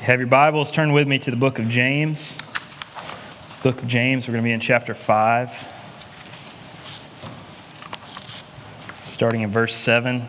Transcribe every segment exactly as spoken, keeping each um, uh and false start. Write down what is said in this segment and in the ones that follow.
Have your Bibles, turn with me to the book of James. Book of James, we're going to be in chapter five, starting in verse seven.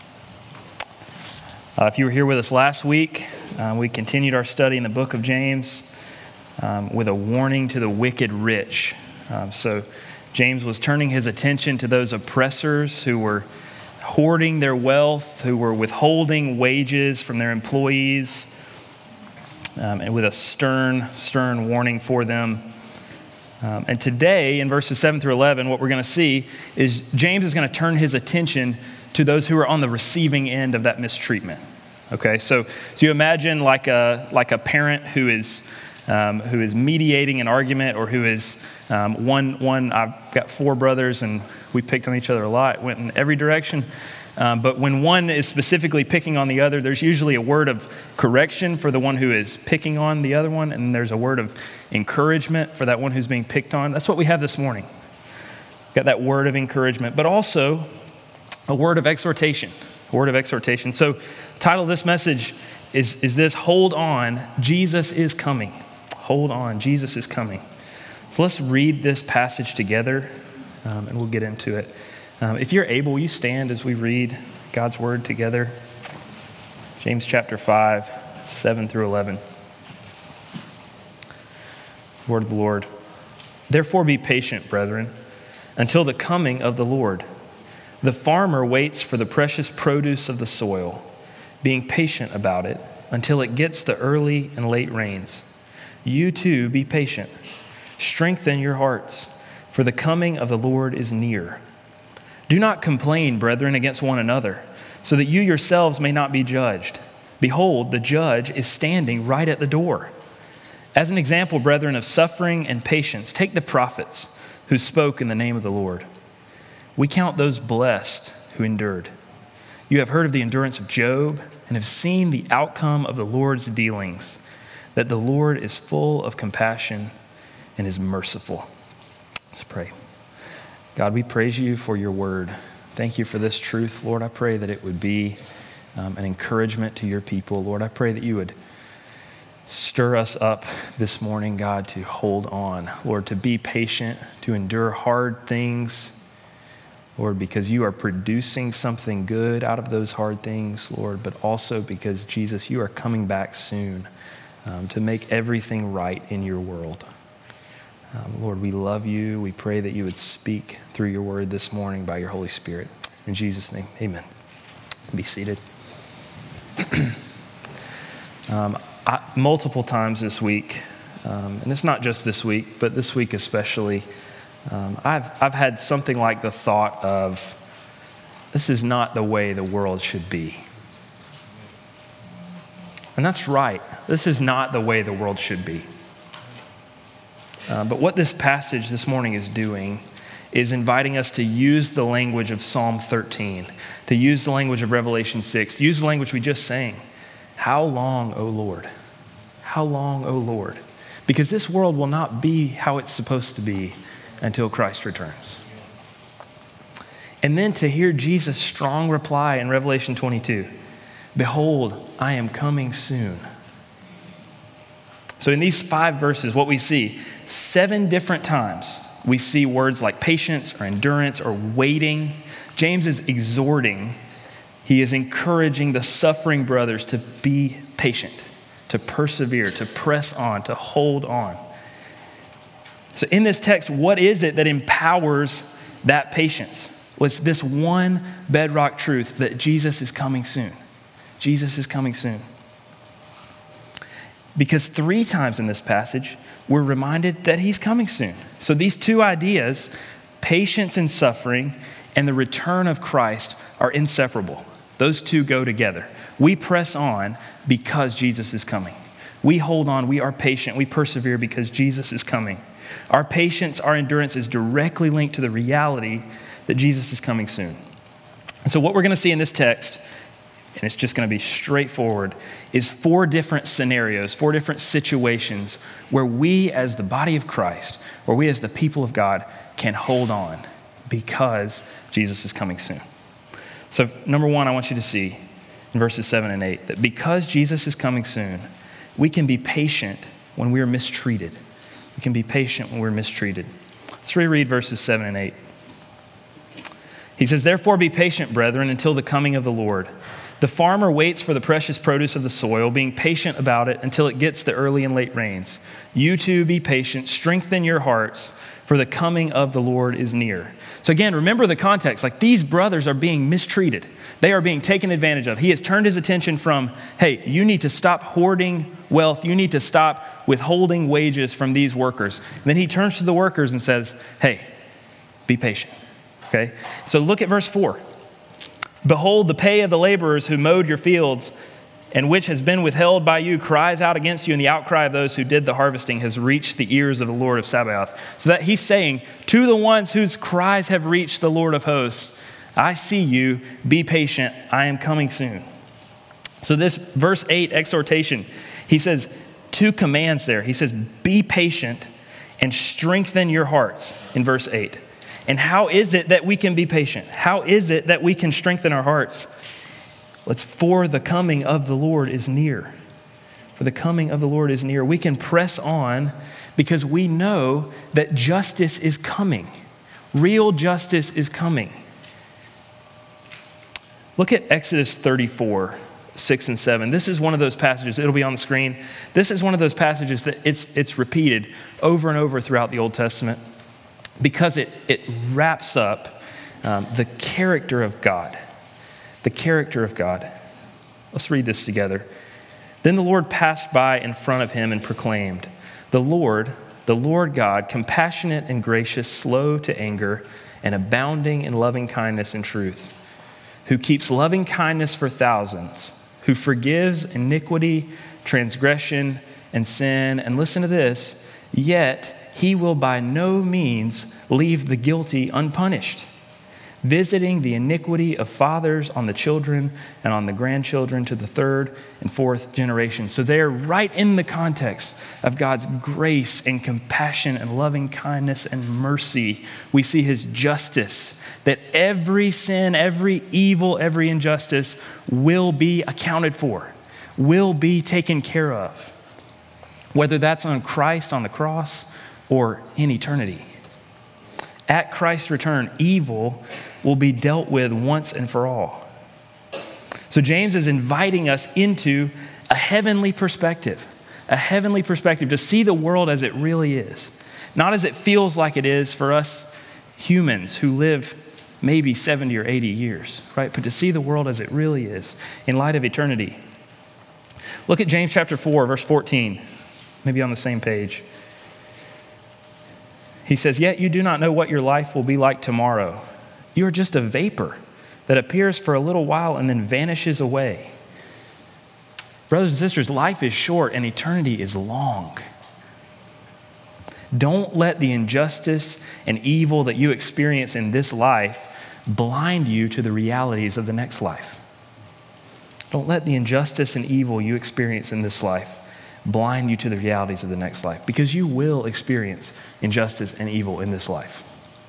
Uh, if you were here with us last week, uh, we continued our study in the book of James um, with a warning to the wicked rich. Um, so James was turning his attention to those oppressors who were hoarding their wealth, who were withholding wages from their employees, um, and with a stern, stern warning for them. Um, and today, in verses seven through eleven, what we're going to see is James is going to turn his attention to those who are on the receiving end of that mistreatment. Okay, so so you imagine like a like a parent who is um, who is mediating an argument, or who is um, one one. I've got four brothers, and we picked on each other a lot. Went in every direction. Um, but when one is specifically picking on the other, there's usually a word of correction for the one who is picking on the other one, and there's a word of encouragement for that one who's being picked on. That's what we have this morning. Got that word of encouragement, but also a word of exhortation. A word of exhortation. So the title of this message is, is this: Hold on, Jesus is coming. Hold on, Jesus is coming. So let's read this passage together, um, and we'll get into it. Um, if you're able, will you stand as we read God's word together? James chapter five, seven through eleven. Word of the Lord. Therefore be patient, brethren, until the coming of the Lord. The farmer waits for the precious produce of the soil, being patient about it until it gets the early and late rains. You too be patient. Strengthen your hearts, for the coming of the Lord is near. Do not complain, brethren, against one another, so that you yourselves may not be judged. Behold, the judge is standing right at the door. As an example, brethren, of suffering and patience, take the prophets who spoke in the name of the Lord. We count those blessed who endured. You have heard of the endurance of Job and have seen the outcome of the Lord's dealings, that the Lord is full of compassion and is merciful. Let's pray. God, we praise you for your word. Thank you for this truth, Lord. I pray that it would be um, an encouragement to your people. Lord, I pray that you would stir us up this morning, God, to hold on. Lord, to be patient, to endure hard things, Lord, because you are producing something good out of those hard things, Lord, but also because, Jesus, you are coming back soon um, to make everything right in your world. Um, Lord, we love you. We pray that you would speak through your word this morning by your Holy Spirit. In Jesus' name, amen. Be seated. um, I, multiple times this week, um, and it's not just this week, but this week especially, um, I've, I've had something like the thought of, this is not the way the world should be. And that's right. This is not the way the world should be. Uh, but what this passage this morning is doing is inviting us to use the language of Psalm thirteen, to use the language of Revelation six, to use the language we just sang. How long, O Lord? How long, O Lord? Because this world will not be how it's supposed to be until Christ returns. And then to hear Jesus' strong reply in Revelation twenty-two, behold, I am coming soon. So in these five verses, what we see, seven different times, we see words like patience or endurance or waiting. James is exhorting, he is encouraging the suffering brothers to be patient, to persevere, to press on, to hold on. So in this text, what is it that empowers that patience? Well, it's this one bedrock truth that Jesus is coming soon. Jesus is coming soon. Because three times in this passage, we're reminded that he's coming soon. So these two ideas, patience and suffering and the return of Christ, are inseparable. Those two go together. We press on because Jesus is coming. We hold on, we are patient, we persevere because Jesus is coming. Our patience, our endurance is directly linked to the reality that Jesus is coming soon. And so what we're going to see in this text, and it's just going to be straightforward, is four different scenarios, four different situations where we as the body of Christ, where we as the people of God can hold on because Jesus is coming soon. So number one, I want you to see in verses seven and eight that because Jesus is coming soon, we can be patient when we're mistreated. We can be patient when we're mistreated. Let's reread verses seven and eight. He says, therefore be patient, brethren, until the coming of the Lord. The farmer waits for the precious produce of the soil, being patient about it until it gets the early and late rains. You too be patient, strengthen your hearts, for the coming of the Lord is near. So again, remember the context. Like, these brothers are being mistreated. They are being taken advantage of. He has turned his attention from, hey, you need to stop hoarding wealth. You need to stop withholding wages from these workers. And then he turns to the workers and says, hey, be patient. Okay? So look at verse four. Behold, the pay of the laborers who mowed your fields and which has been withheld by you cries out against you, and the outcry of those who did the harvesting has reached the ears of the Lord of Sabaoth. So that he's saying to the ones whose cries have reached the Lord of hosts, I see you, be patient, I am coming soon. So this verse eight exhortation, he says two commands there. He says, be patient and strengthen your hearts in verse eight. And how is it that we can be patient? How is it that we can strengthen our hearts? Let's, for the coming of the Lord is near. For the coming of the Lord is near. We can press on because we know that justice is coming. Real justice is coming. Look at Exodus thirty-four, six and seven. This is one of those passages, it'll be on the screen. This is one of those passages that it's, it's repeated over and over throughout the Old Testament because it, it wraps up um, the character of God. The character of God. Let's read this together. Then the Lord passed by in front of him and proclaimed, the Lord, the Lord God, compassionate and gracious, slow to anger, and abounding in loving kindness and truth, who keeps loving kindness for thousands, who forgives iniquity, transgression, and sin. And listen to this, yet he will by no means leave the guilty unpunished, visiting the iniquity of fathers on the children and on the grandchildren to the third and fourth generation. So they're right in the context of God's grace and compassion and loving kindness and mercy. We see his justice, that every sin, every evil, every injustice will be accounted for, will be taken care of, whether that's on Christ on the cross or in eternity. At Christ's return, evil will be dealt with once and for all. So James is inviting us into a heavenly perspective, a heavenly perspective to see the world as it really is, not as it feels like it is for us humans who live maybe seventy or eighty years, right? But to see the world as it really is in light of eternity. Look at James chapter four, verse fourteen, maybe on the same page. He says, yet you do not know what your life will be like tomorrow. You are just a vapor that appears for a little while and then vanishes away. Brothers and sisters, life is short and eternity is long. Don't let the injustice and evil that you experience in this life blind you to the realities of the next life. Don't let the injustice and evil you experience in this life blind you to the realities of the next life, because you will experience injustice and evil in this life.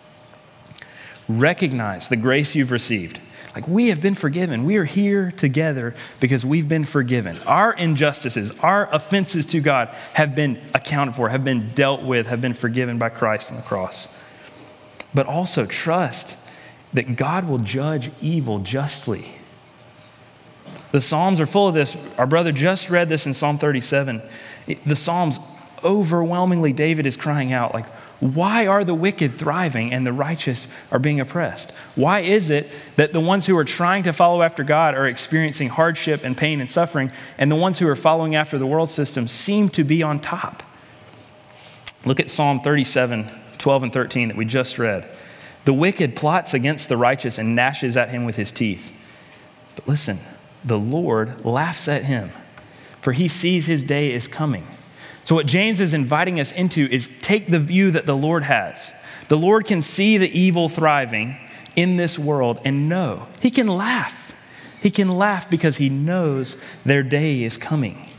Recognize the grace you've received. Like, we have been forgiven. We are here together because we've been forgiven. Our injustices, our offenses to God have been accounted for, have been dealt with, have been forgiven by Christ on the cross. But also trust that God will judge evil justly. The Psalms are full of this. Our brother just read this in Psalm thirty-seven. The Psalms, overwhelmingly, David is crying out, like, why are the wicked thriving and the righteous are being oppressed? Why is it that the ones who are trying to follow after God are experiencing hardship and pain and suffering, and the ones who are following after the world system seem to be on top? Look at Psalm thirty-seven, twelve and thirteen that we just read. The wicked plots against the righteous and gnashes at him with his teeth. But listen, the Lord laughs at him, for he sees his day is coming. So what James is inviting us into is take the view that the Lord has. The Lord can see the evil thriving in this world and know. He can laugh. He can laugh because he knows their day is coming.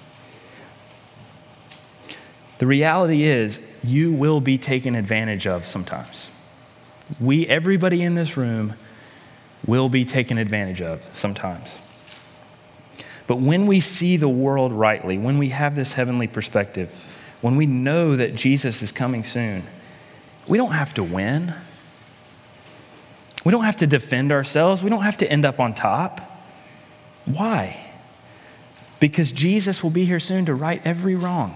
The reality is you will be taken advantage of sometimes. We, everybody in this room, will be taken advantage of sometimes. But when we see the world rightly, when we have this heavenly perspective, when we know that Jesus is coming soon, we don't have to win. We don't have to defend ourselves. We don't have to end up on top. Why? Because Jesus will be here soon to right every wrong.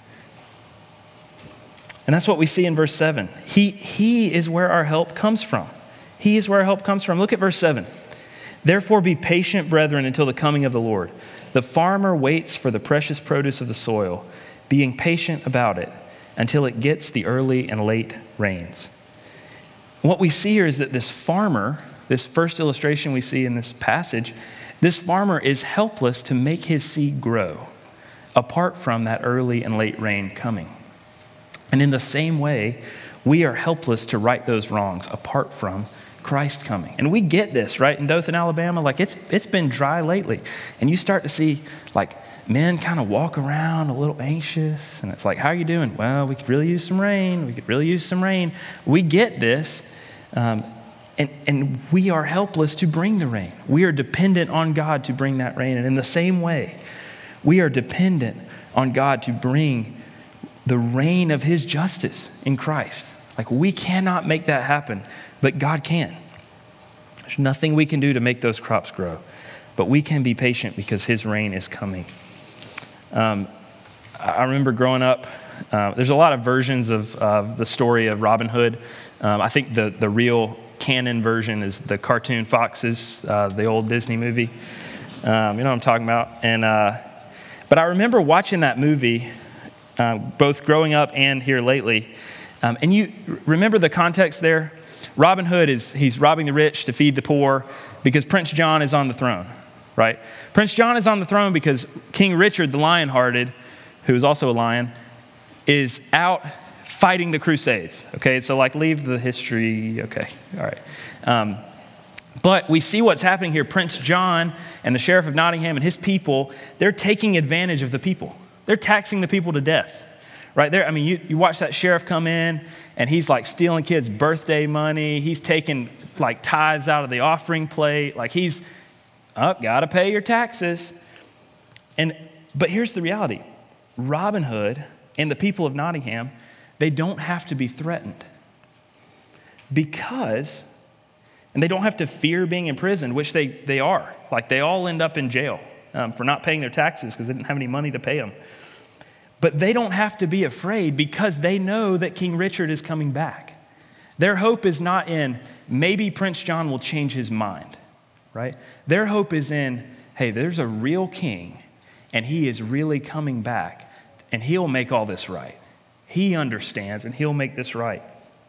And that's what we see in verse seven. He, he is where our help comes from. He is where our help comes from. Look at verse seven. Therefore be patient, brethren, until the coming of the Lord. The farmer waits for the precious produce of the soil, being patient about it until it gets the early and late rains. What we see here is that this farmer, this first illustration we see in this passage, this farmer is helpless to make his seed grow apart from that early and late rain coming. And in the same way, we are helpless to right those wrongs apart from Christ coming. And we get this, right? In Dothan, Alabama, like it's it's been dry lately. And you start to see like men kind of walk around a little anxious. And it's like, how are you doing? Well, we could really use some rain. We could really use some rain. We get this. Um, and, and we are helpless to bring the rain. We are dependent on God to bring that rain. And in the same way, we are dependent on God to bring the reign of his justice in Christ. Like we cannot make that happen, but God can. There's nothing we can do to make those crops grow, but we can be patient because his reign is coming. Um, I remember growing up, uh, there's a lot of versions of uh, the story of Robin Hood. Um, I think the, the real canon version is the cartoon Foxes, uh, the old Disney movie. Um, you know what I'm talking about? And uh, but I remember watching that movie, uh, both growing up and here lately. Um, and you remember the context there? Robin Hood is, he's robbing the rich to feed the poor because Prince John is on the throne, right? Prince John is on the throne because King Richard the Lion-Hearted, who is also a lion, is out fighting the Crusades, okay? So like leave the history, okay, all right. Um, but we see what's happening here. Prince John and the sheriff of Nottingham and his people, they're taking advantage of the people. They're taxing the people to death. Right there, I mean, you, you watch that sheriff come in and he's like stealing kids' birthday money. He's taking like tithes out of the offering plate. Like he's, oh, gotta pay your taxes. And but here's the reality. Robin Hood and the people of Nottingham, they don't have to be threatened. Because, and they don't have to fear being imprisoned, which they, they are. Like they all end up in jail um, for not paying their taxes because they didn't have any money to pay them. But they don't have to be afraid because they know that King Richard is coming back. Their hope is not in maybe Prince John will change his mind, right? Their hope is in, hey, there's a real king and he is really coming back and he'll make all this right. He understands and he'll make this right.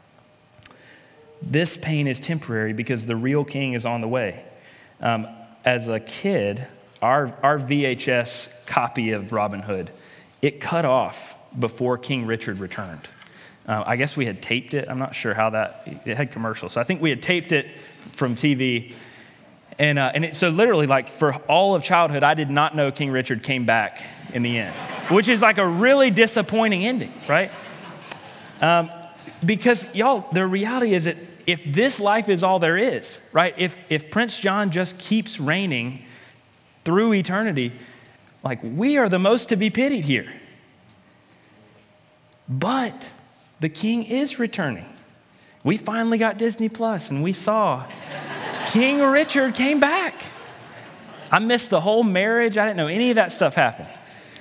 This pain is temporary because the real king is on the way. Um, as a kid, our, our V H S copy of Robin Hood, it cut off before King Richard returned. Uh, I guess we had taped it. I'm not sure how that, it had commercials. So I think we had taped it from T V. And uh, and it, so literally like for all of childhood, I did not know King Richard came back in the end, which is like a really disappointing ending, right? Um, because y'all, the reality is that if this life is all there is, right? If, if Prince John just keeps reigning through eternity, like, we are the most to be pitied here. But the king is returning. We finally got Disney Plus and we saw King Richard came back. I missed the whole marriage. I didn't know any of that stuff happened.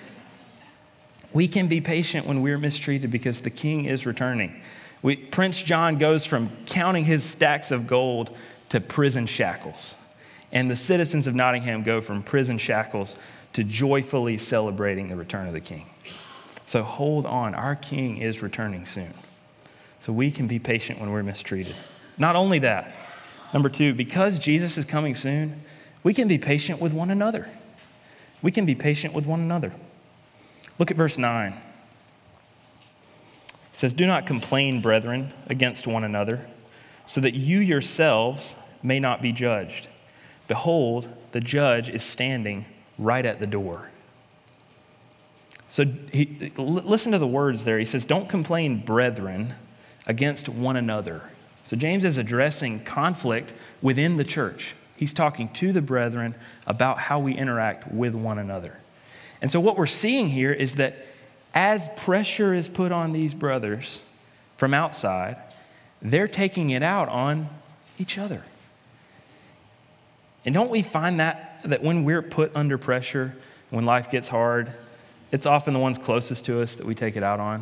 We can be patient when we're mistreated because the king is returning. We, Prince John goes from counting his stacks of gold to prison shackles. And the citizens of Nottingham go from prison shackles to joyfully celebrating the return of the king. So hold on, our king is returning soon. So we can be patient when we're mistreated. Not only that, number two, because Jesus is coming soon, we can be patient with one another. We can be patient with one another. Look at verse nine. It says, do not complain, brethren, against one another, so that you yourselves may not be judged. Behold, the judge is standing right at the door. So he, listen to the words there. He says, don't complain, brethren, against one another. So James is addressing conflict within the church. He's talking to the brethren about how we interact with one another. And so what we're seeing here is that as pressure is put on these brothers from outside, they're taking it out on each other. And don't we find that, that when we're put under pressure, when life gets hard, it's often the ones closest to us that we take it out on?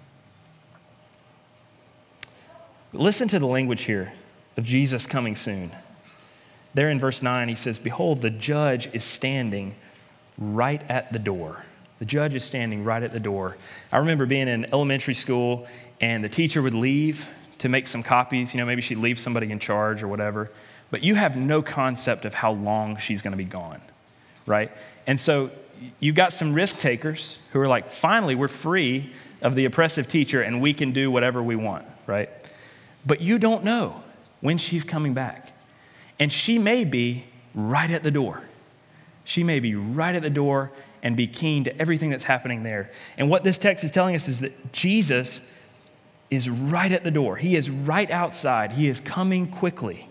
Listen to the language here of Jesus coming soon. There in verse nine, he says, behold, the judge is standing right at the door. The judge is standing right at the door. I remember being in elementary school and the teacher would leave to make some copies. You know, maybe she'd leave somebody in charge or whatever. But you have no concept of how long she's going to be gone, right? And so you got some risk takers who are like, finally, we're free of the oppressive teacher and we can do whatever we want, right? But you don't know when she's coming back. And she may be right at the door. She may be right at the door and be keen to everything that's happening there. And what this text is telling us is that Jesus is right at the door. He is right outside. He is coming quickly.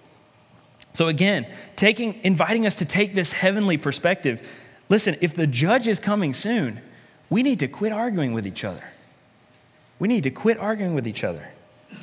So again, taking, inviting us to take this heavenly perspective. Listen, if the judge is coming soon, we need to quit arguing with each other. We need to quit arguing with each other.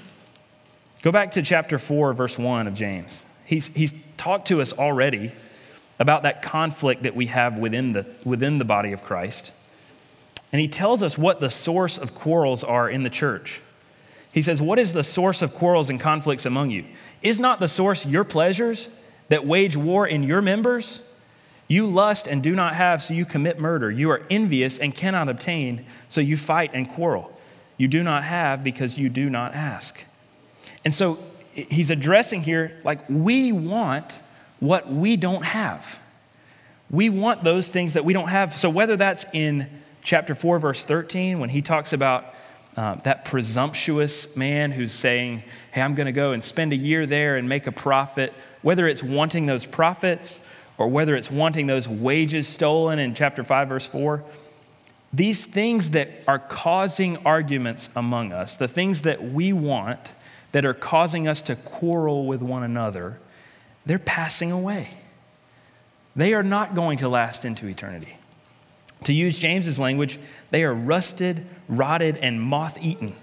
Go back to chapter four, verse one of James. He's, he's talked to us already about that conflict that we have within the, within the body of Christ. And he tells us what the source of quarrels are in the church. He says, what is the source of quarrels and conflicts among you? Is not the source your pleasures that wage war in your members? You lust and do not have, so you commit murder. You are envious and cannot obtain, so you fight and quarrel. You do not have because you do not ask. And so he's addressing here, like, we want what we don't have. We want those things that we don't have. So whether that's in chapter four, verse thirteen, when he talks about uh, that presumptuous man who's saying, hey, I'm going to go and spend a year there and make a profit, whether it's wanting those profits or whether it's wanting those wages stolen in chapter five, verse four, these things that are causing arguments among us, the things that we want that are causing us to quarrel with one another, they're passing away. They are not going to last into eternity. To use James's language, they are rusted, rotted, and moth-eaten.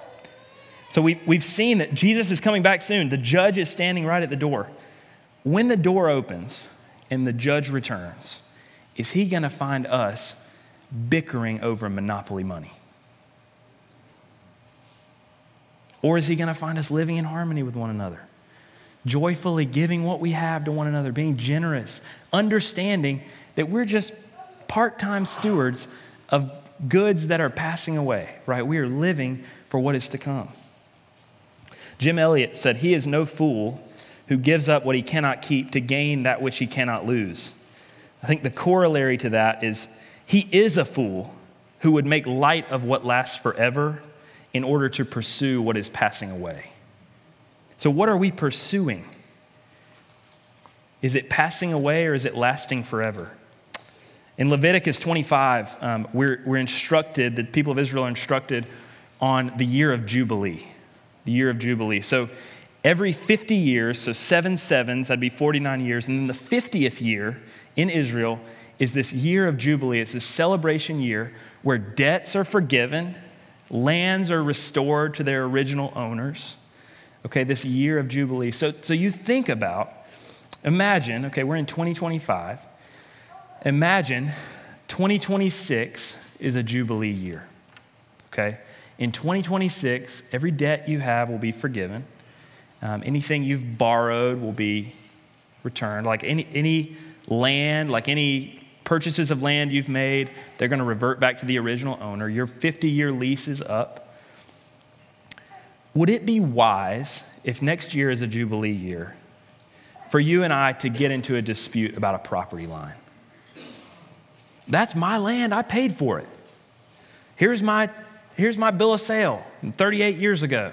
So we, we've seen that Jesus is coming back soon. The judge is standing right at the door. When the door opens and the judge returns, is he going to find us bickering over monopoly money? Or is he going to find us living in harmony with one another? Joyfully giving what we have to one another, being generous, understanding that we're just part-time stewards of goods that are passing away, right? We are living for what is to come. Jim Elliot said, he is no fool who gives up what he cannot keep to gain that which he cannot lose. I think the corollary to that is he is a fool who would make light of what lasts forever in order to pursue what is passing away. So what are we pursuing? Is it passing away or is it lasting forever? In Leviticus twenty-five, um, we're, we're instructed, the people of Israel are instructed on the year of Jubilee, the year of Jubilee. So every fifty years, so seven sevens, that'd be forty-nine years, and then the fiftieth year in Israel is this year of Jubilee. It's this celebration year where debts are forgiven, lands are restored to their original owners. Okay, this year of Jubilee. So, so you think about, imagine, okay, we're in twenty twenty-five. Imagine twenty twenty-six is a Jubilee year, okay? In twenty twenty-six, every debt you have will be forgiven. Um, anything you've borrowed will be returned. Like any, any land, like any purchases of land you've made, they're going to revert back to the original owner. Your fifty-year lease is up. Would it be wise, if next year is a Jubilee year, for you and I to get into a dispute about a property line? That's my land. I paid for it. Here's my, here's my bill of sale from thirty-eight years ago.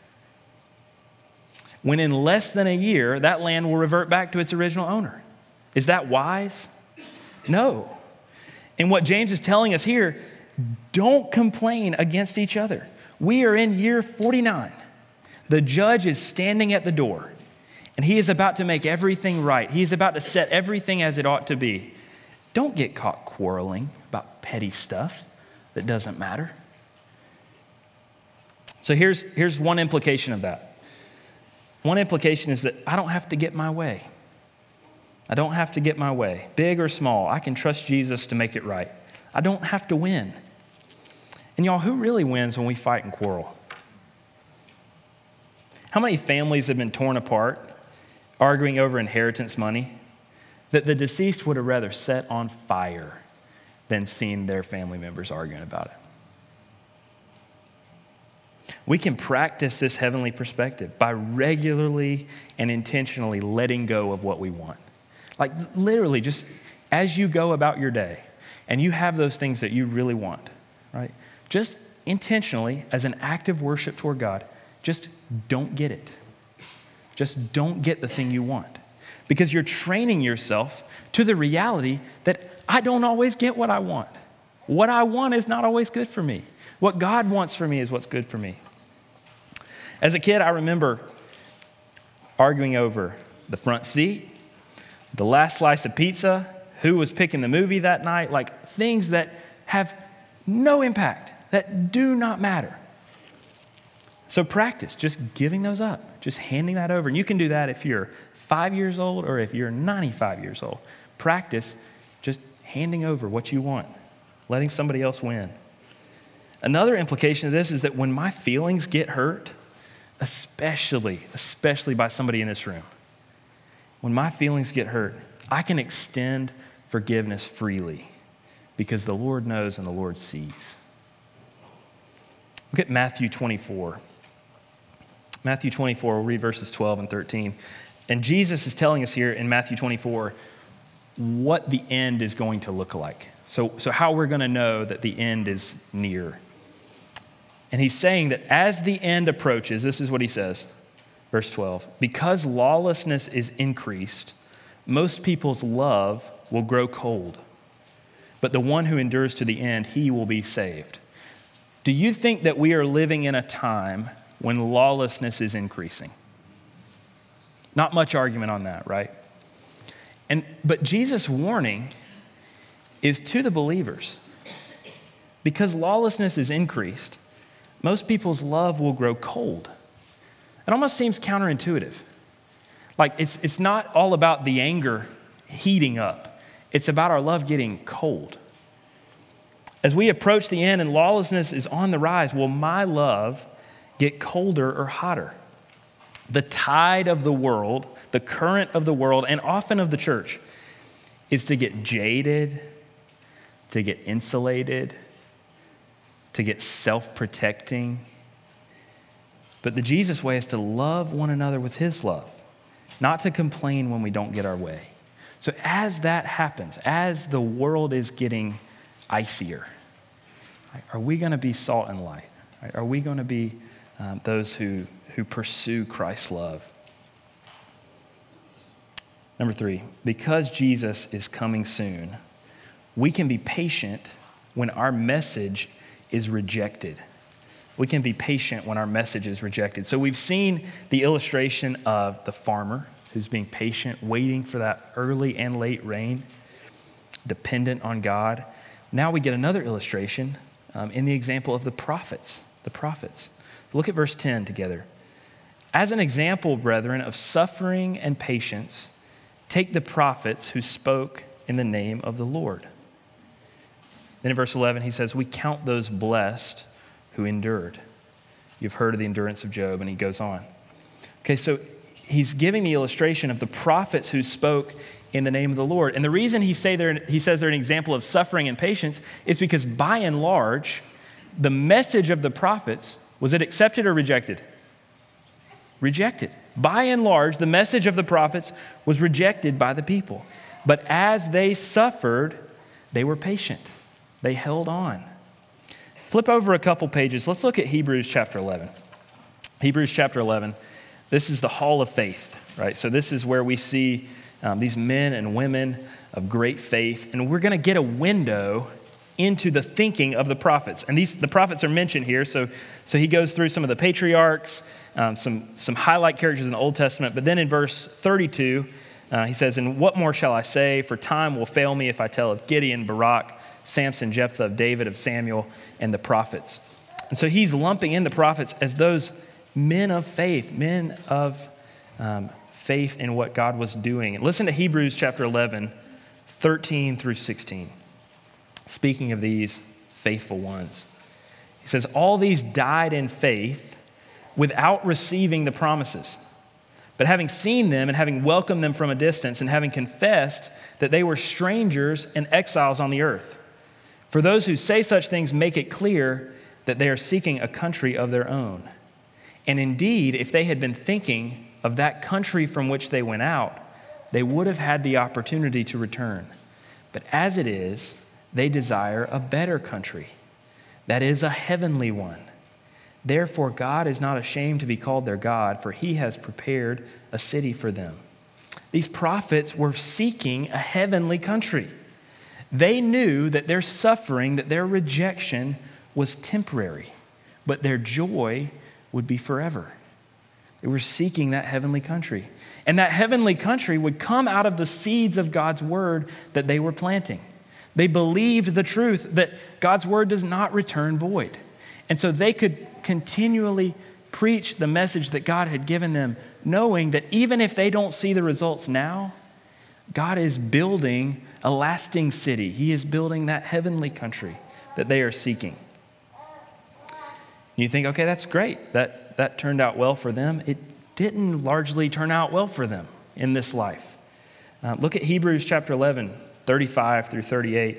When in less than a year, that land will revert back to its original owner. Is that wise? No. And what James is telling us here, don't complain against each other. We are in year forty-nine. The judge is standing at the door. and he is about to make everything right. He is about to set everything as it ought to be. Don't get caught quarreling about petty stuff that doesn't matter. So here's, here's one implication of that. One implication is that I don't have to get my way. I don't have to get my way, big or small. I can trust Jesus to make it right. I don't have to win. And y'all, who really wins when we fight and quarrel? How many families have been torn apart, arguing over inheritance money, that the deceased would have rather set on fire than seen their family members arguing about it? We can practice this heavenly perspective by regularly and intentionally letting go of what we want. Like literally just as you go about your day and you have those things that you really want, right? Just intentionally, as an act of worship toward God, just don't get it. Just don't get the thing you want. Because you're training yourself to the reality that I don't always get what I want. What I want is not always good for me. What God wants for me is what's good for me. As a kid, I remember arguing over the front seat, the last slice of pizza, who was picking the movie that night, like things that have no impact, that do not matter. So practice just giving those up, just handing that over. And you can do that if you're five years old or if you're ninety-five years old. Practice just handing over what you want, letting somebody else win. Another implication of this is that when my feelings get hurt, especially, especially by somebody in this room, when my feelings get hurt, I can extend forgiveness freely because the Lord knows and the Lord sees. Look at Matthew twenty-four. Matthew twenty-four, we'll read verses twelve and thirteen. And Jesus is telling us here in Matthew twenty-four what the end is going to look like. So, so how we're going to know that the end is near. And he's saying that as the end approaches, this is what he says, verse twelve, because lawlessness is increased, most people's love will grow cold. But the one who endures to the end, he will be saved. Do you think that we are living in a time when lawlessness is increasing? Not much argument on that, right? And but Jesus' warning is to the believers. Because lawlessness is increased, most people's love will grow cold. It almost seems counterintuitive. Like it's, it's not all about the anger heating up. It's about our love getting cold. As we approach the end and lawlessness is on the rise, will my love get colder or hotter? The tide of the world, the current of the world, and often of the church, is to get jaded, to get insulated, to get self-protecting. But the Jesus way is to love one another with his love, not to complain when we don't get our way. So as that happens, as the world is getting icier, right, are we going to be salt and light? Right? Are we going to be um, those who, who pursue Christ's love? Number three, because Jesus is coming soon, we can be patient when our message is rejected. We can be patient when our message is rejected. So we've seen the illustration of the farmer who's being patient, waiting for that early and late rain, dependent on God. Now we get another illustration um, in the example of the prophets, the prophets. Look at verse ten together. As an example, brethren, of suffering and patience, take the prophets who spoke in the name of the Lord. Then in verse eleven, he says, we count those blessed who endured. You've heard of the endurance of Job, and he goes on. Okay, so he's giving the illustration of the prophets who spoke in the name of the Lord. And the reason he, say they're, he says they're an example of suffering and patience is because by and large, the message of the prophets, was it accepted or rejected? Rejected. By and large, the message of the prophets was rejected by the people. But as they suffered, they were patient. They held on. Flip over a couple pages. Let's look at Hebrews chapter eleven. Hebrews chapter eleven. This is the hall of faith, right? So this is where we see um, these men and women of great faith. And we're going to get a window into the thinking of the prophets. And these the prophets are mentioned here. So, so he goes through some of the patriarchs, um, some, some highlight characters in the Old Testament. But then in verse thirty-two, uh, he says, "And what more shall I say? For time will fail me if I tell of Gideon, Barak, Samson, Jephthah, of David, of Samuel, and the prophets." And so he's lumping in the prophets as those men of faith, men of um, faith in what God was doing. And listen to Hebrews chapter eleven, thirteen through sixteen. Speaking of these faithful ones, he says, "All these died in faith without receiving the promises. But having seen them and having welcomed them from a distance and having confessed that they were strangers and exiles on the earth. For those who say such things make it clear that they are seeking a country of their own. And indeed, if they had been thinking of that country from which they went out, they would have had the opportunity to return. But as it is, they desire a better country, that is, a heavenly one. Therefore, God is not ashamed to be called their God, for he has prepared a city for them." These prophets were seeking a heavenly country. They knew that their suffering, that their rejection was temporary, but their joy would be forever. They were seeking that heavenly country. And that heavenly country would come out of the seeds of God's word that they were planting. They believed the truth that God's word does not return void. And so they could continually preach the message that God had given them, knowing that even if they don't see the results now, God is building a lasting city. He is building that heavenly country that they are seeking. You think, okay, that's great. That, that turned out well for them. It didn't largely turn out well for them in this life. Uh, look at Hebrews chapter eleven, thirty-five through thirty-eight.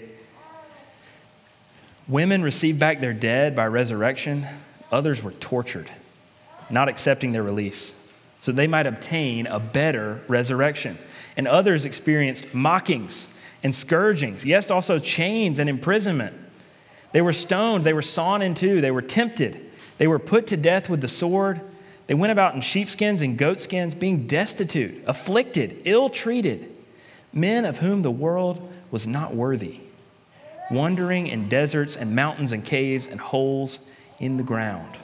Women received back their dead by resurrection. Others were tortured, not accepting their release, so they might obtain a better resurrection. And others experienced mockings and scourgings, yes, also chains and imprisonment. They were stoned, they were sawn in two, they were tempted, they were put to death with the sword. They went about in sheepskins and goatskins, being destitute, afflicted, ill-treated, men of whom the world was not worthy, wandering in deserts and mountains and caves and holes in the ground.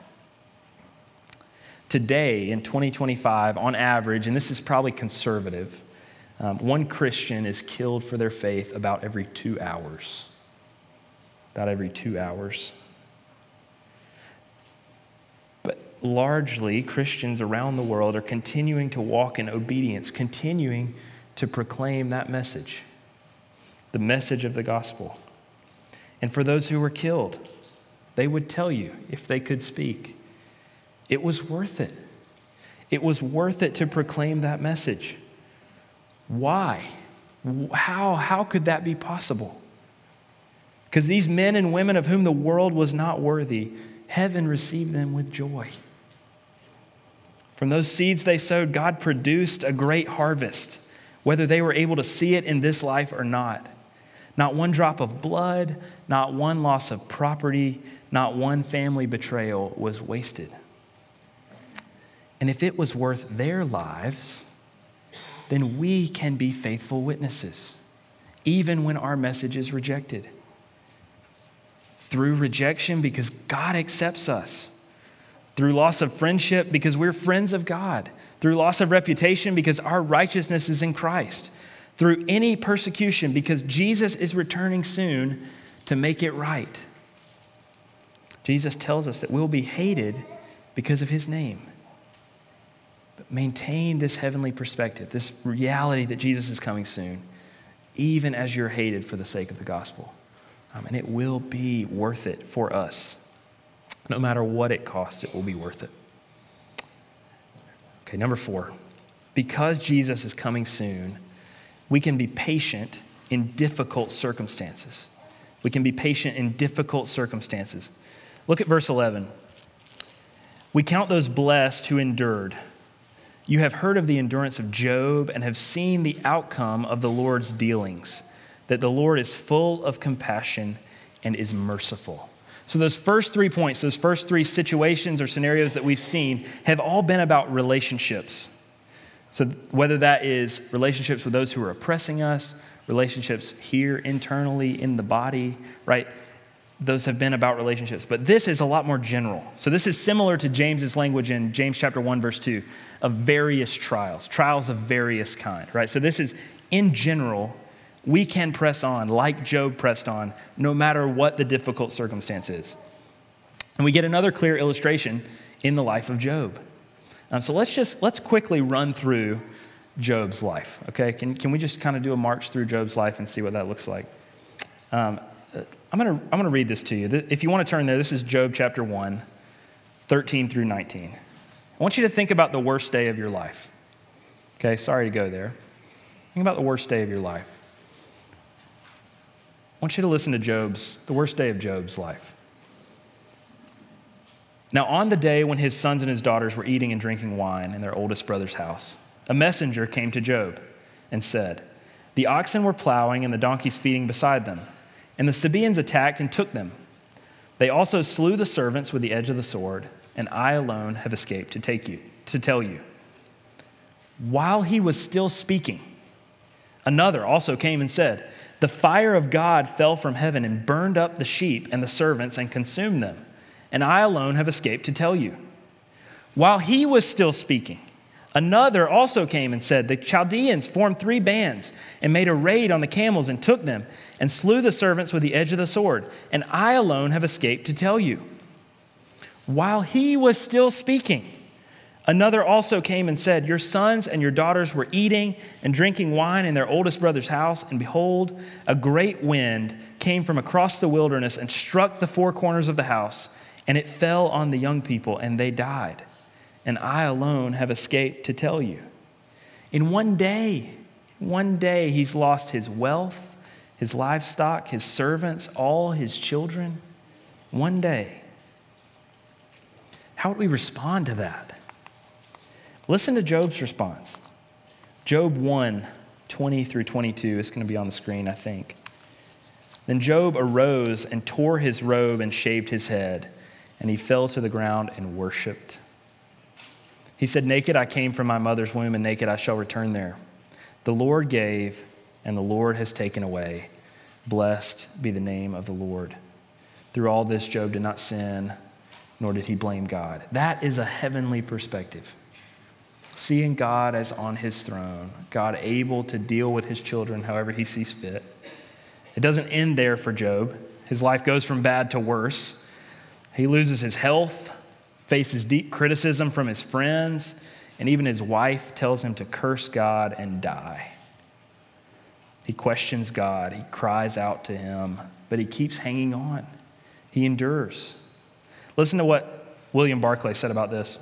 Today, in twenty twenty-five, on average, and this is probably conservative, um, one Christian is killed for their faith about every two hours. About every two hours. But largely, Christians around the world are continuing to walk in obedience, continuing to proclaim that message, the message of the gospel. And for those who were killed, they would tell you, if they could speak, it was worth it. It was worth it to proclaim that message. Why? How, how could that be possible? Because these men and women of whom the world was not worthy, heaven received them with joy. From those seeds they sowed, God produced a great harvest, whether they were able to see it in this life or not. Not one drop of blood, not one loss of property, not one family betrayal was wasted. And if it was worth their lives, then we can be faithful witnesses, even when our message is rejected. Through rejection, because God accepts us. Through loss of friendship, because we're friends of God. Through loss of reputation, because our righteousness is in Christ. Through any persecution, because Jesus is returning soon to make it right. Jesus tells us that we'll be hated because of his name. But maintain this heavenly perspective, this reality that Jesus is coming soon, even as you're hated for the sake of the gospel. Um, and it will be worth it for us. No matter what it costs, it will be worth it. Okay, number four. Because Jesus is coming soon, we can be patient in difficult circumstances. We can be patient in difficult circumstances. Look at verse eleven. We count those blessed who endured. You have heard of the endurance of Job and have seen the outcome of the Lord's dealings, that the Lord is full of compassion and is merciful. So those first three points, those first three situations or scenarios that we've seen have all been about relationships. So whether that is relationships with those who are oppressing us, relationships here internally in the body, right? Those have been about relationships. But this is a lot more general. So this is similar to James's language in James chapter one, verse two, of various trials, trials of various kind, right? So this is, in general, we can press on like Job pressed on, no matter what the difficult circumstance is. And we get another clear illustration in the life of Job. Um, so let's just, let's quickly run through Job's life, okay? Can, can we just kind of do a march through Job's life and see what that looks like? Um, I'm going to I'm going to read this to you. If you want to turn there, this is Job chapter one, thirteen through nineteen. I want you to think about the worst day of your life. Okay, sorry to go there. Think about the worst day of your life. I want you to listen to Job's, the worst day of Job's life. Now, on the day when his sons and his daughters were eating and drinking wine in their oldest brother's house, a messenger came to Job and said, "The oxen were plowing and the donkeys feeding beside them, and the Sabaeans attacked and took them. They also slew the servants with the edge of the sword, and I alone have escaped to take you, to tell you." While he was still speaking, another also came and said, "The fire of God fell from heaven and burned up the sheep and the servants and consumed them, and I alone have escaped to tell you." While he was still speaking, another also came and said, "The Chaldeans formed three bands and made a raid on the camels and took them and slew the servants with the edge of the sword, and I alone have escaped to tell you." While he was still speaking, another also came and said, "Your sons and your daughters were eating and drinking wine in their oldest brother's house, and behold, a great wind came from across the wilderness and struck the four corners of the house, and it fell on the young people, and they died. And I alone have escaped to tell you." In one day, one day he's lost his wealth, his livestock, his servants, all his children. One day. How would we respond to that? Listen to Job's response. Job one, twenty through twenty-two is going to be on the screen, I think. "Then Job arose and tore his robe and shaved his head, and he fell to the ground and worshiped. He said, 'Naked I came from my mother's womb, and naked I shall return there. The Lord gave, and the Lord has taken away. Blessed be the name of the Lord.' Through all this, Job did not sin, nor did he blame God." That is a heavenly perspective. Seeing God as on his throne, God able to deal with his children however he sees fit. It doesn't end there for Job. His life goes from bad to worse. He loses his health, faces deep criticism from his friends, and even his wife tells him to curse God and die. He questions God. He cries out to him, but he keeps hanging on. He endures. Listen to what William Barclay said about this.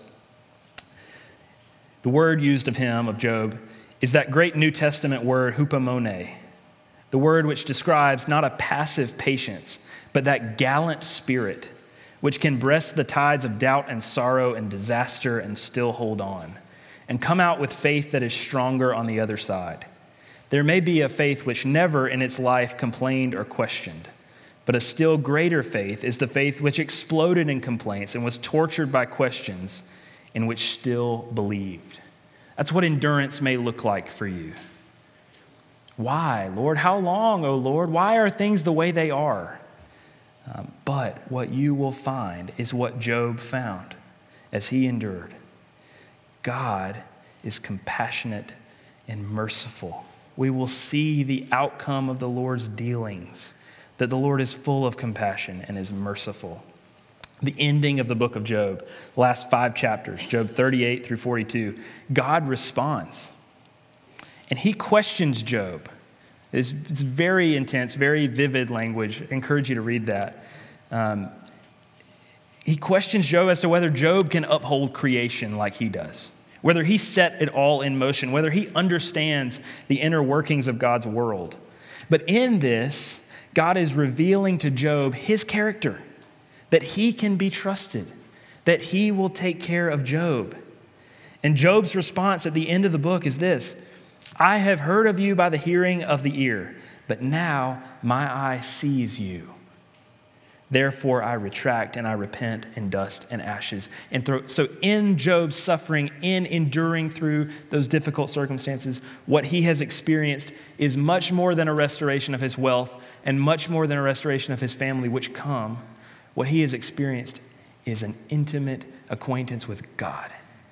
The word used of him, of Job, is that great New Testament word, hupomone, the word which describes not a passive patience, but that gallant spirit which can breast the tides of doubt and sorrow and disaster and still hold on, and come out with faith that is stronger on the other side. There may be a faith which never in its life complained or questioned, but a still greater faith is the faith which exploded in complaints and was tortured by questions, in which still believed. That's what endurance may look like for you. Why, Lord? How long, O Lord? Why are things the way they are? Um, but what you will find is what Job found as he endured. God is compassionate and merciful. We will see the outcome of the Lord's dealings, that the Lord is full of compassion and is merciful. The ending of the book of Job, the last five chapters, Job thirty-eight through forty-two, God responds. And he questions Job. It's, it's very intense, very vivid language. I encourage you to read that. Um, he questions Job as to whether Job can uphold creation like he does, whether he set it all in motion, whether he understands the inner workings of God's world. But in this, God is revealing to Job his character, that he can be trusted, that he will take care of Job. And Job's response at the end of the book is this: "I have heard of you by the hearing of the ear, but now my eye sees you." Therefore, I retract and I repent in dust and ashes. And throw, so in Job's suffering, in enduring through those difficult circumstances, what he has experienced is much more than a restoration of his wealth and much more than a restoration of his family, which come. What he has experienced is an intimate acquaintance with God.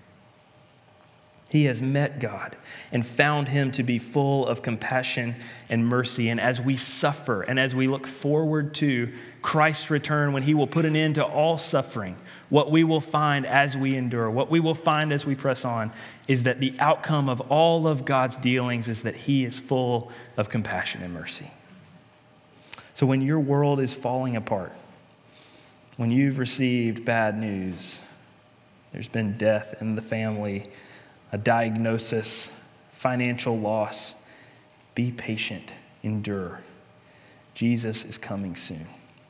He has met God and found him to be full of compassion and mercy. And as we suffer and as we look forward to Christ's return, when he will put an end to all suffering, what we will find as we endure, what we will find as we press on, is that the outcome of all of God's dealings is that he is full of compassion and mercy. So when your world is falling apart, when you've received bad news, there's been death in the family, a diagnosis, financial loss, be patient, endure. Jesus is coming soon.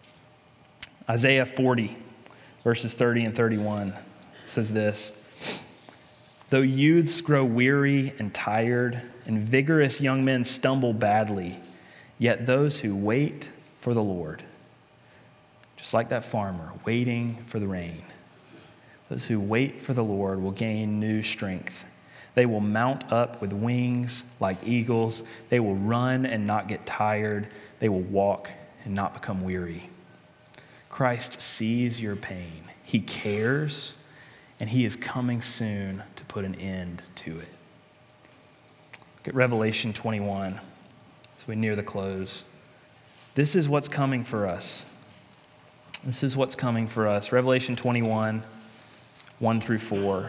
Isaiah forty, verses thirty and thirty-one says this: though youths grow weary and tired, and vigorous young men stumble badly, yet those who wait for the Lord, just like that farmer waiting for the rain, those who wait for the Lord will gain new strength. They will mount up with wings like eagles. They will run and not get tired. They will walk and not become weary. Christ sees your pain. He cares, and he is coming soon to put an end to it. Look at Revelation twenty-one as we near the close. This is what's coming for us. This is what's coming for us. Revelation twenty-one, one through four.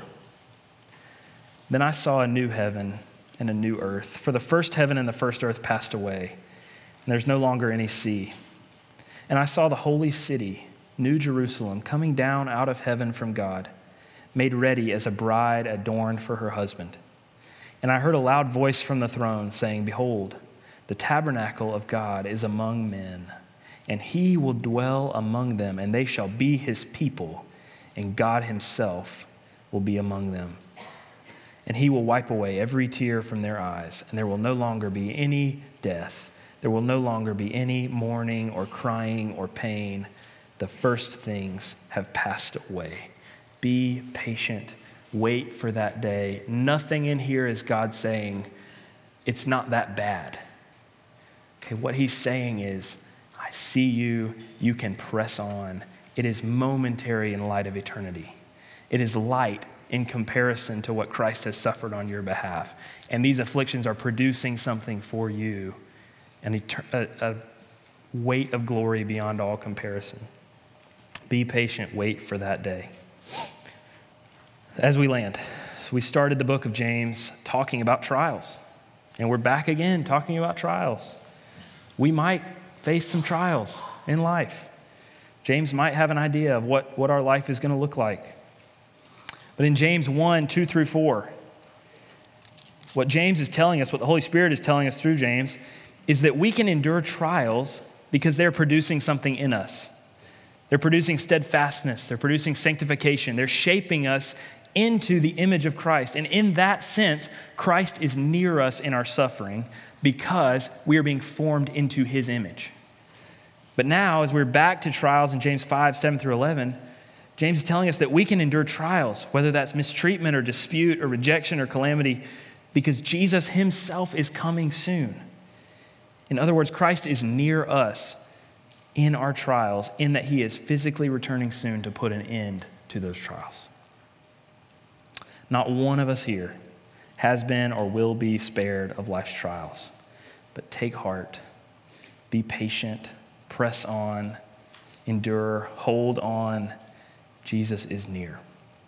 Then I saw a new heaven and a new earth, for the first heaven and the first earth passed away, and there's no longer any sea. And I saw the holy city, New Jerusalem, coming down out of heaven from God, made ready as a bride adorned for her husband. And I heard a loud voice from the throne saying, behold, the tabernacle of God is among men, and he will dwell among them, and they shall be his people, and God himself will be among them. And he will wipe away every tear from their eyes, and there will no longer be any death. There will no longer be any mourning or crying or pain. The first things have passed away. Be patient. Wait for that day. Nothing in here is God saying, it's not that bad. Okay, what he's saying is, I see you. You can press on. It is momentary in light of eternity. It is light in comparison to what Christ has suffered on your behalf. And these afflictions are producing something for you, an etern- a, a weight of glory beyond all comparison. Be patient, wait for that day. As we land, so we started the book of James talking about trials, and we're back again talking about trials. We might face some trials in life. James might have an idea of what, what our life is going to look like. But in James one, two through four, what James is telling us, what the Holy Spirit is telling us through James, is that we can endure trials because they're producing something in us. They're producing steadfastness. They're producing sanctification. They're shaping us into the image of Christ. And in that sense, Christ is near us in our suffering because we are being formed into his image. But now, as we're back to trials in James five, seven through eleven, James is telling us that we can endure trials, whether that's mistreatment or dispute or rejection or calamity, because Jesus himself is coming soon. In other words, Christ is near us in our trials, in that he is physically returning soon to put an end to those trials. Not one of us here has been or will be spared of life's trials. But take heart, be patient, press on, endure, hold on. Jesus is near.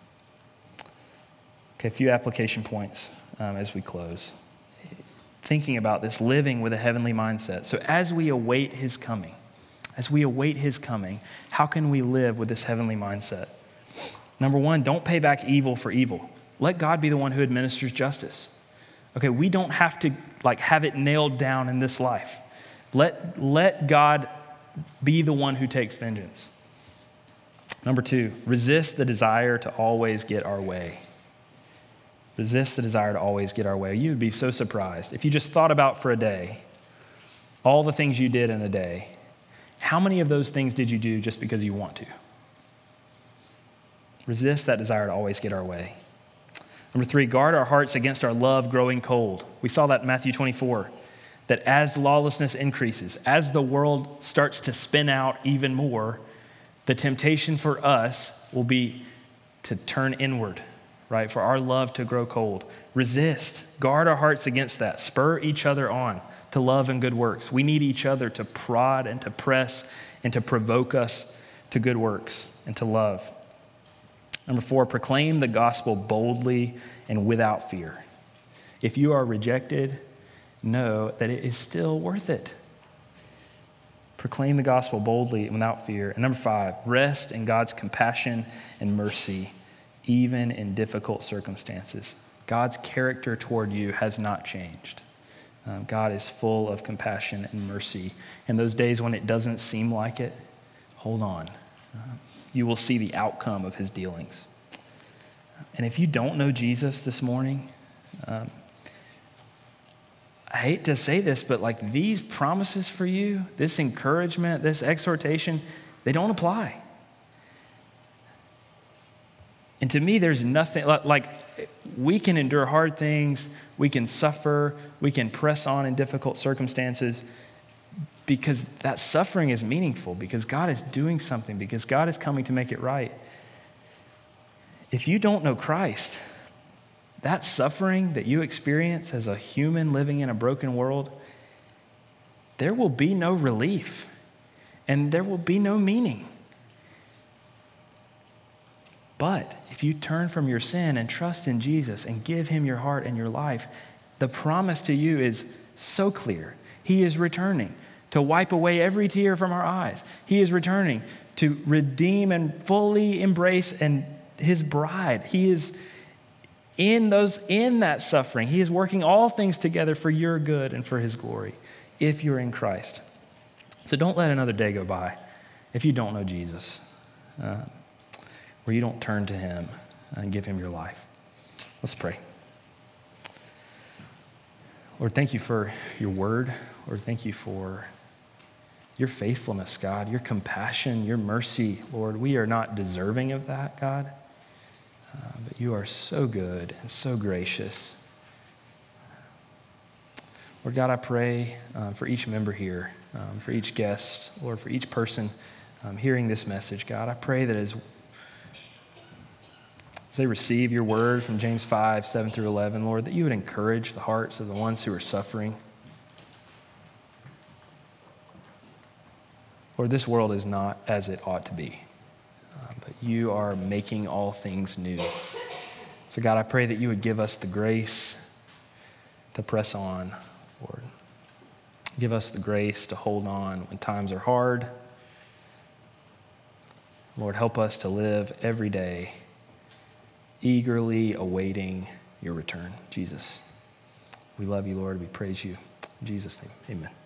Okay, a few application points um, as we close. Thinking about this, living with a heavenly mindset. So as we await his coming, as we await his coming, how can we live with this heavenly mindset? Number one, don't pay back evil for evil. Let God be the one who administers justice. Okay, we don't have to like have it nailed down in this life. Let, let God be the one who takes vengeance. Number two, resist the desire to always get our way. Resist the desire to always get our way. You would be so surprised if you just thought about for a day all the things you did in a day How many of those things did you do just because you want to? Resist that desire to always get our way. Number three, guard our hearts against our love growing cold. We saw that in Matthew twenty-four, that as lawlessness increases, as the world starts to spin out even more, the temptation for us will be to turn inward, right? For our love to grow cold. Resist. Guard our hearts against that. Spur each other on to love and good works. We need each other to prod and to press and to provoke us to good works and to love. Number four, proclaim the gospel boldly and without fear. If you are rejected, know that it is still worth it. Proclaim the gospel boldly and without fear. And number five, rest in God's compassion and mercy, even in difficult circumstances. God's character toward you has not changed. Um, God is full of compassion and mercy. In those days when it doesn't seem like it, hold on. Uh, you will see the outcome of his dealings. And if you don't know Jesus this morning, um, I hate to say this, but like these promises for you, this encouragement, this exhortation, they don't apply. And to me, there's nothing, like we can endure hard things, we can suffer, we can press on in difficult circumstances because that suffering is meaningful, because God is doing something, because God is coming to make it right. If you don't know Christ, that suffering that you experience as a human living in a broken world, there will be no relief and there will be no meaning. But if you turn from your sin and trust in Jesus and give him your heart and your life, the promise to you is so clear. He is returning to wipe away every tear from our eyes. He is returning to redeem and fully embrace and his bride. He is in those in that suffering. He is working all things together for your good and for his glory if you're in Christ. So don't let another day go by if you don't know Jesus, uh, where you don't turn to him and give him your life. Let's pray. Lord, thank you for your word. Lord, thank you for your faithfulness, God, your compassion, your mercy. Lord, we are not deserving of that, God, uh, but you are so good and so gracious. Lord God, I pray uh, for each member here, um, for each guest, Lord, for each person um, hearing this message, God. I pray that as As they receive your word from James five, seven through eleven, Lord, that you would encourage the hearts of the ones who are suffering. Lord, this world is not as it ought to be, uh, but you are making all things new. So God, I pray that you would give us the grace to press on, Lord. Give us the grace to hold on when times are hard. Lord, help us to live every day eagerly awaiting your return. Jesus, we love you, Lord. We praise you. In Jesus' name, amen.